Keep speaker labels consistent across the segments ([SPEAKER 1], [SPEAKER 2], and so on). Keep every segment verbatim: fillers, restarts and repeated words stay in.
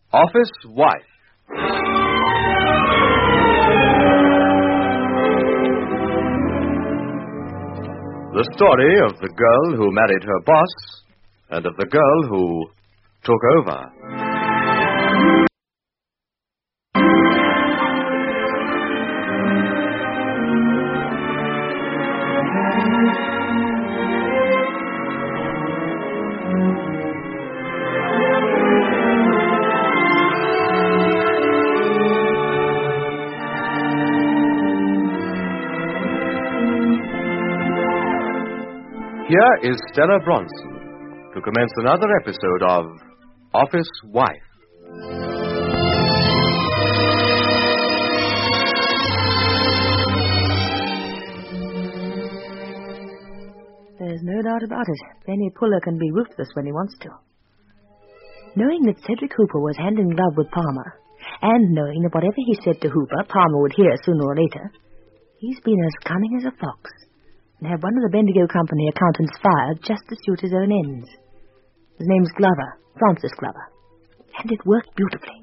[SPEAKER 1] Office Wife. The story of the girl who married her boss and of the girl who took over. Here is Stella Bronson to commence another episode of Office Wife.
[SPEAKER 2] There's no doubt about it. Benny Puller can be ruthless when he wants to. Knowing that Cedric Hooper was hand in glove with Palmer, and knowing that whatever he said to Hooper, Palmer would hear sooner or later, he's been as cunning as a fox, and had one of the Bendigo Company accountants fired just to suit his own ends. His name's Glover, Francis Glover, and it worked beautifully.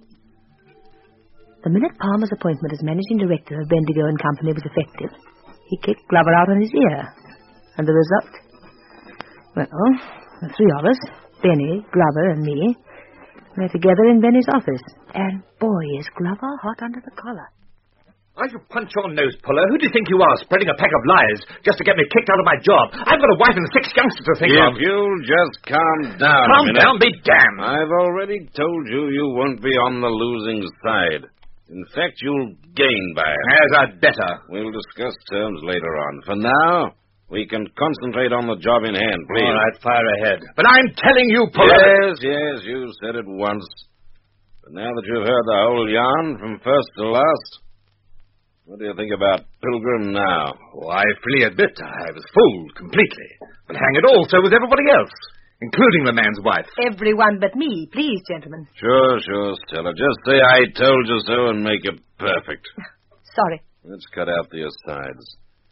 [SPEAKER 2] The minute Palmer's appointment as managing director of Bendigo and Company was effective, he kicked Glover out on his ear. And the result? Well, the three of us, Benny, Glover, and me, were together in Benny's office. And boy, is Glover hot under the collar.
[SPEAKER 3] I should punch your nose, Puller. Who do you think you are, spreading a pack of lies just to get me kicked out of my job? I've got a wife and six youngsters to think
[SPEAKER 4] if
[SPEAKER 3] of.
[SPEAKER 4] If you'll just calm down
[SPEAKER 3] Calm
[SPEAKER 4] a minute.
[SPEAKER 3] down, be damned.
[SPEAKER 4] I've already told you you won't be on the losing side. In fact, you'll gain by it.
[SPEAKER 3] As I'd better.
[SPEAKER 4] We'll discuss terms later on. For now, we can concentrate on the job in hand, please.
[SPEAKER 3] All right, fire ahead. But I'm telling you, Puller...
[SPEAKER 4] Yes, yes, you said it once. But now that you've heard the whole yarn from first to last... what do you think about Pilgrim now?
[SPEAKER 3] Oh, I freely admit I was fooled completely. But hang it all, so was everybody else, including the man's wife.
[SPEAKER 2] Everyone but me, please, gentlemen.
[SPEAKER 4] Sure, sure, Stella. Just say I told you so and make it perfect.
[SPEAKER 2] Sorry.
[SPEAKER 4] Let's cut out the asides.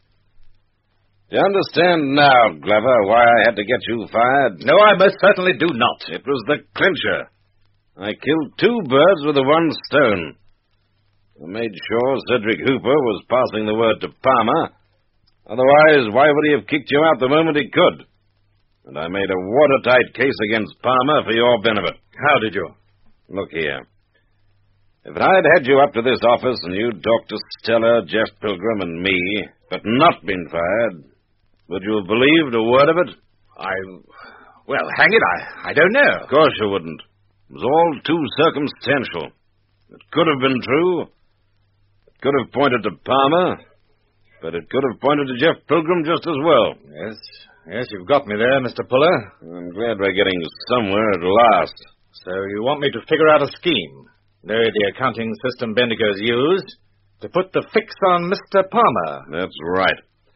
[SPEAKER 4] Do you understand now, Glover, why I had to get you fired?
[SPEAKER 3] No, I most certainly do not.
[SPEAKER 4] It was the clincher. I killed two birds with the one stone. I made sure Cedric Hooper was passing the word to Palmer. Otherwise, why would he have kicked you out the moment he could? And I made a watertight case against Palmer for your benefit.
[SPEAKER 3] How did you?
[SPEAKER 4] Look here. If I'd had you up to this office and you'd talked to Stella, Jeff Pilgrim, and me, but not been fired, would you have believed a word of it?
[SPEAKER 3] I... Well, hang it, I, I don't know.
[SPEAKER 4] Of course you wouldn't. It was all too circumstantial. It could have been true. Could have pointed to Palmer, but it could have pointed to Jeff Pilgrim just as well.
[SPEAKER 3] Yes, yes, you've got me there, Mister Puller.
[SPEAKER 4] I'm glad we're getting somewhere at last.
[SPEAKER 3] So you want me to figure out a scheme, know the accounting system Bendigo's used, to put the fix on Mister Palmer?
[SPEAKER 4] That's right.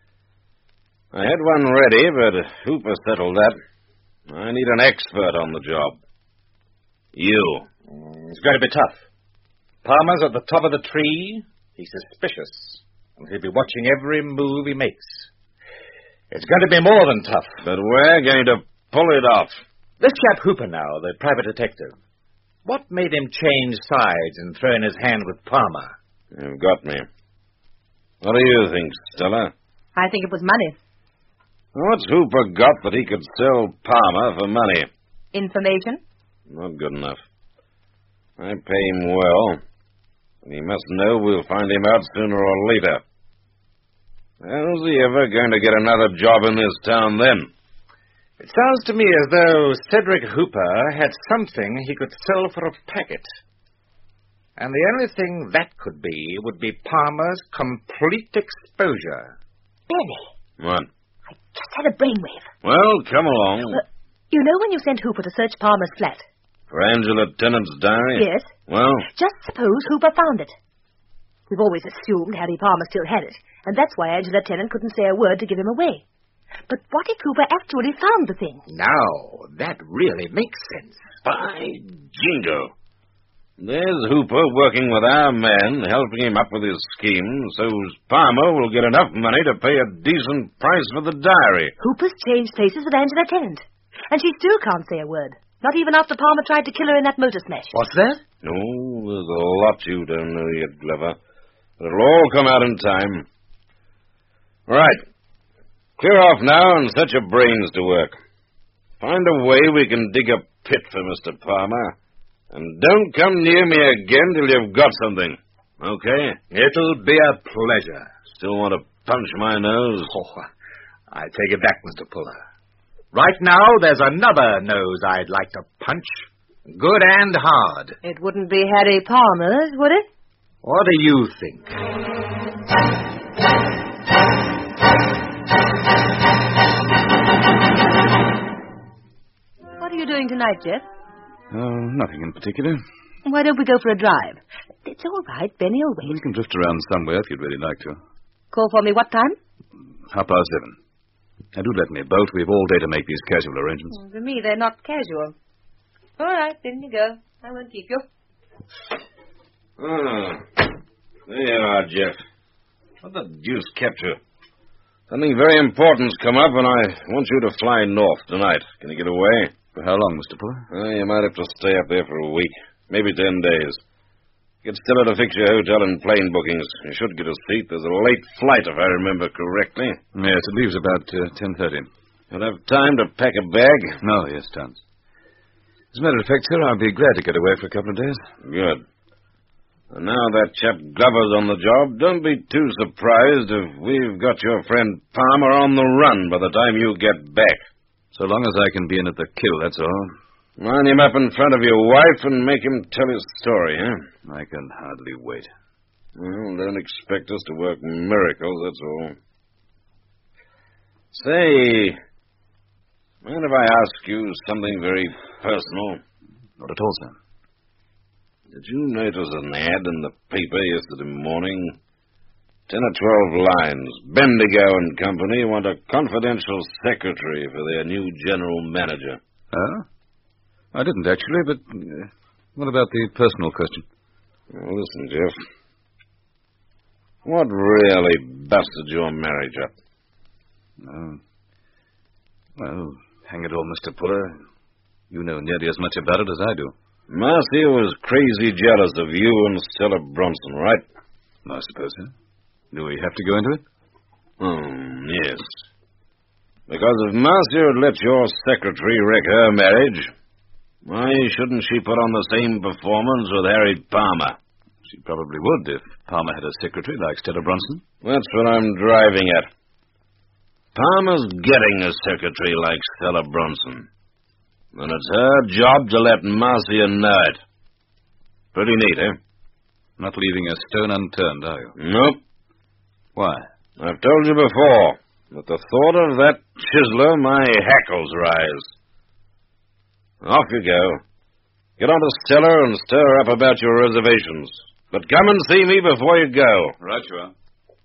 [SPEAKER 4] I had one ready, but Hooper settled that. I need an expert on the job. You.
[SPEAKER 3] Mm, it's going to be tough. Palmer's at the top of the tree. He's suspicious, and he'll be watching every move he makes. It's going to be more than tough.
[SPEAKER 4] But we're going to pull it off.
[SPEAKER 3] This chap Hooper now, the private detective, what made him change sides and throw in his hand with Palmer?
[SPEAKER 4] You've got me. What do you think, Stella?
[SPEAKER 2] I think it was money.
[SPEAKER 4] What's Hooper got that he could sell Palmer for money?
[SPEAKER 2] Information?
[SPEAKER 4] Not good enough. I pay him well. And he must know we'll find him out sooner or later. How's he ever going to get another job in this town then?
[SPEAKER 3] It sounds to me as though Cedric Hooper had something he could sell for a packet. And the only thing that could be would be Palmer's complete exposure.
[SPEAKER 2] Benny.
[SPEAKER 4] What?
[SPEAKER 2] I just had a brainwave.
[SPEAKER 4] Well, come along.
[SPEAKER 2] Uh, you know when you sent Hooper to search Palmer's flat?
[SPEAKER 4] For Angela Tennant's diary?
[SPEAKER 2] Yes.
[SPEAKER 4] Well?
[SPEAKER 2] Just suppose Hooper found it. We've always assumed Harry Palmer still had it, and that's why Angela Tennant couldn't say a word to give him away. But what if Hooper actually found the thing?
[SPEAKER 3] Now, that really makes sense.
[SPEAKER 4] By jingo. There's Hooper working with our men, helping him up with his scheme, so Palmer will get enough money to pay a decent price for the diary.
[SPEAKER 2] Hooper's changed places with Angela Tennant, and she still can't say a word. Not even after Palmer tried to kill her in that motor smash.
[SPEAKER 3] What's that?
[SPEAKER 4] No, there's a lot you don't know yet, Glover. But it'll all come out in time. Right. Clear off now and set your brains to work. Find a way we can dig a pit for Mister Palmer. And don't come near me again till you've got something. Okay?
[SPEAKER 3] It'll be a pleasure.
[SPEAKER 4] Still want to punch my nose?
[SPEAKER 3] Oh, I take it back, Mister Puller. Right now, there's another nose I'd like to punch. Good and hard.
[SPEAKER 2] It wouldn't be Harry Palmer's, would it?
[SPEAKER 3] What do you think?
[SPEAKER 2] What are you doing tonight, Jeff?
[SPEAKER 5] Oh, nothing in particular.
[SPEAKER 2] Why don't we go for a drive? It's all right. Benny will wait.
[SPEAKER 5] We can drift around somewhere if you'd really like to.
[SPEAKER 2] Call for me what time?
[SPEAKER 5] Half past seven. Now, do let me a boat. We've all day to make these casual arrangements.
[SPEAKER 2] For me, they're not casual. All right, then you go. I won't keep you.
[SPEAKER 4] Ah, there you are, Jeff. What the deuce kept you? Something very important's come up, and I want you to fly north tonight. Can you get away?
[SPEAKER 5] For how long, Mister Puller?
[SPEAKER 4] Well, you might have to stay up there for a week, maybe ten days. Get Stella to fix your hotel and plane bookings. You should get a seat. There's a late flight, if I remember correctly.
[SPEAKER 5] Yes, it leaves about uh, ten thirty.
[SPEAKER 4] You'll have time to pack a bag?
[SPEAKER 5] No, yes, tons. As a matter of fact, sir, I'll be glad to get away for a couple of days.
[SPEAKER 4] Good. And now that chap Glover's on the job, don't be too surprised if we've got your friend Palmer on the run by the time you get back.
[SPEAKER 5] So long as I can be in at the kill, that's all.
[SPEAKER 4] Line him up in front of your wife and make him tell his story, huh?
[SPEAKER 5] I can hardly wait.
[SPEAKER 4] Well, don't expect us to work miracles, that's all. Say, mind if I ask you something very personal?
[SPEAKER 5] Not at all, sir.
[SPEAKER 4] Did you notice an ad in the paper yesterday morning? Ten or twelve lines. Bendigo and Company want a confidential secretary for their new general manager.
[SPEAKER 5] Oh? I didn't, actually, but uh, what about the personal question?
[SPEAKER 4] Well, listen, Jeff. What really busted your marriage up?
[SPEAKER 5] Oh. Well, hang it all, Mister Puller. You know nearly as much about it as I do.
[SPEAKER 4] Marcia was crazy jealous of you and Stella Bronson, right?
[SPEAKER 5] I suppose so. Do we have to go into it?
[SPEAKER 4] Hmm, yes. Because if Marcia had let your secretary wreck her marriage, why shouldn't she put on the same performance with Harry Palmer?
[SPEAKER 5] She probably would if Palmer had a secretary like Stella Bronson.
[SPEAKER 4] That's what I'm driving at. Palmer's getting a secretary like Stella Bronson. And it's her job to let Marcia know it. Pretty neat, eh?
[SPEAKER 5] Not leaving a stone unturned, are you?
[SPEAKER 4] Nope.
[SPEAKER 5] Why?
[SPEAKER 4] I've told you before. At the thought of that chiseler, my hackles rise. Off you go. Get on to Stella and stir her up about your reservations. But come and see me before you go.
[SPEAKER 5] Right you are.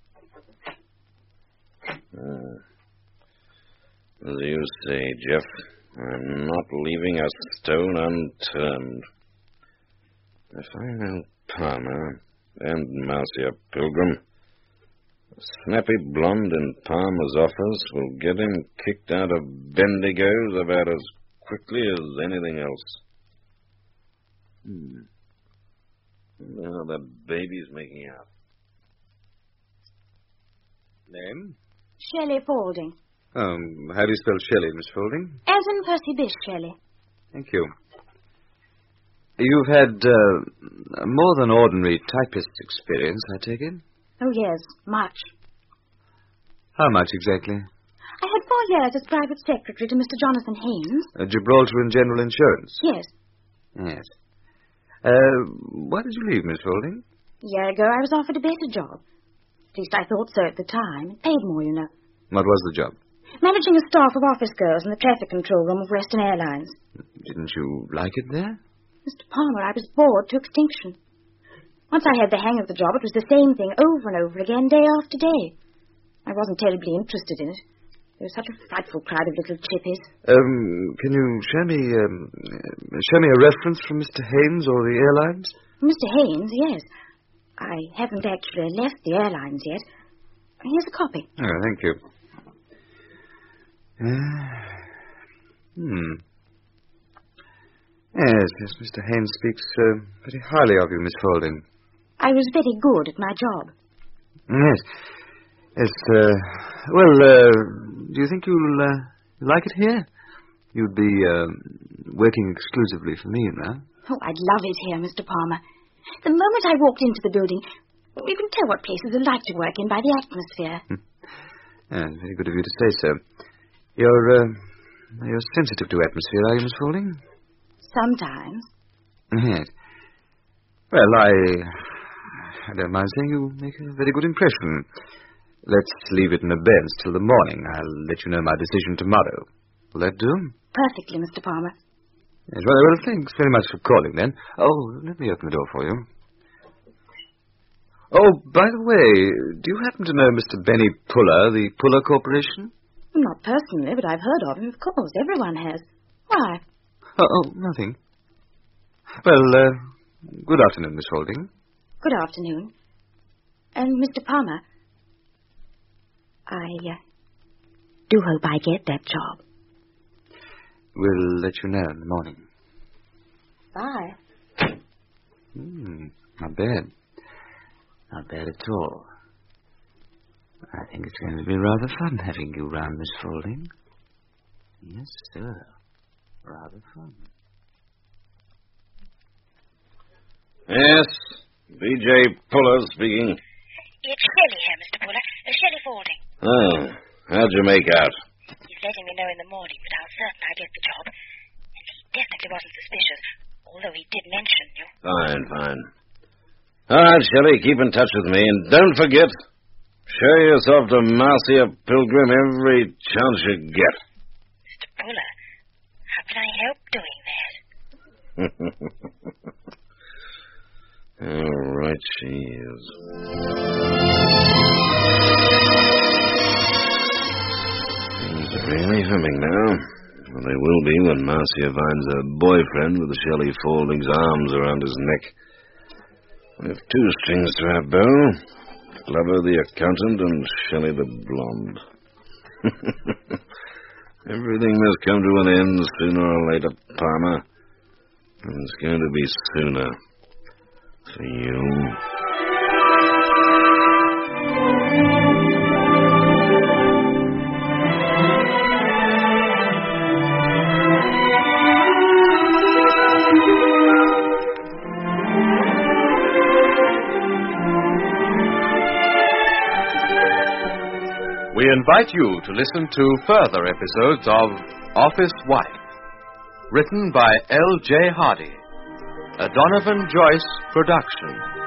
[SPEAKER 4] Uh, as you say, Jeff, I'm not leaving a stone unturned. If I know Palmer and Marcia Pilgrim, a snappy blonde in Palmer's office will get him kicked out of Bendigo's about as quickly as anything else. Hmm. I wonder how that baby's making out.
[SPEAKER 5] Name?
[SPEAKER 6] Shelley Faulding.
[SPEAKER 5] Um, how do you spell Shelley, Miss Faulding?
[SPEAKER 6] As in Percy Bysshe Shelley.
[SPEAKER 5] Thank you. You've had uh, more than ordinary typist experience, I take it?
[SPEAKER 6] Oh, yes, much.
[SPEAKER 5] How much exactly?
[SPEAKER 6] I had four years as private secretary to Mister Jonathan Haynes.
[SPEAKER 5] Uh, Gibraltar and General Insurance?
[SPEAKER 6] Yes.
[SPEAKER 5] Yes. Uh, why did you leave, Miss Faulding?
[SPEAKER 6] A year ago, I was offered a better job. At least I thought so at the time. It paid more, you know.
[SPEAKER 5] What was the job?
[SPEAKER 6] Managing a staff of office girls in the traffic control room of Western Airlines.
[SPEAKER 5] Didn't you like it there?
[SPEAKER 6] Mister Palmer, I was bored to extinction. Once I had the hang of the job, it was the same thing over and over again, day after day. I wasn't terribly interested in it. There was such a frightful crowd of little chippies.
[SPEAKER 5] Um, can you show me, um, show me a reference from Mister Haynes or the airlines?
[SPEAKER 6] Mister Haynes, yes. I haven't actually left the airlines yet. Here's a copy.
[SPEAKER 5] Oh, thank you. Uh, hmm. Yes, yes, Mister Haynes speaks uh, very highly of you, Miss Faulding.
[SPEAKER 6] I was very good at my job.
[SPEAKER 5] Yes. Yes, uh, well, uh, do you think you'll uh, like it here? You'd be uh, working exclusively for me, you know.
[SPEAKER 6] Oh, I'd love it here, Mister Palmer. The moment I walked into the building, you can tell what places are like to work in by the atmosphere.
[SPEAKER 5] Yeah, very good of you to say so. You're, uh, you're sensitive to atmosphere, are you, Miss Faulding?
[SPEAKER 6] Sometimes.
[SPEAKER 5] Yes. Well, I... I don't mind saying you make a very good impression. Let's leave it in abeyance till the morning. I'll let you know my decision tomorrow. Will that do?
[SPEAKER 6] Perfectly, Mister Palmer.
[SPEAKER 5] Yes, well, well, thanks very much for calling, then. Oh, let me open the door for you. Oh, by the way, do you happen to know Mister Benny Puller, the Puller Corporation?
[SPEAKER 6] Not personally, but I've heard of him, of course. Everyone has. Why?
[SPEAKER 5] Oh, oh nothing. Well, uh, good afternoon, Miss Faulding.
[SPEAKER 6] Good afternoon. And, Mister Palmer, I uh, do hope I get that job.
[SPEAKER 5] We'll let you know in the morning.
[SPEAKER 6] Bye.
[SPEAKER 5] Hmm, not bad. Not bad at all. I think it's going to be rather fun having you round, Miss Faulding. Yes, sir. Rather fun.
[SPEAKER 4] Yes, B J Puller speaking.
[SPEAKER 7] It's Shelley here, Mister Puller. Uh, Shelley Faulding.
[SPEAKER 4] Oh, how'd you make out?
[SPEAKER 7] He's letting me know in the morning, but how certain I get the job. And he definitely wasn't suspicious, although he did mention you.
[SPEAKER 4] Fine, fine. All right, Shelley, keep in touch with me, and don't forget, show yourself to Marcia Pilgrim every chance you get.
[SPEAKER 7] Mister Puller, how can I help doing that?
[SPEAKER 4] All right, she is. Things are really humming now. Well, they will be when Marcia finds her boyfriend with Shelley Faulding's arms around his neck. We have two strings to our bow. Glover the accountant and Shelley the blonde. Everything must come to an end sooner or later, Palmer. And it's going to be sooner. For you.
[SPEAKER 1] We invite you to listen to further episodes of Office Wife, written by L J Hardy, a Donovan Joyce production.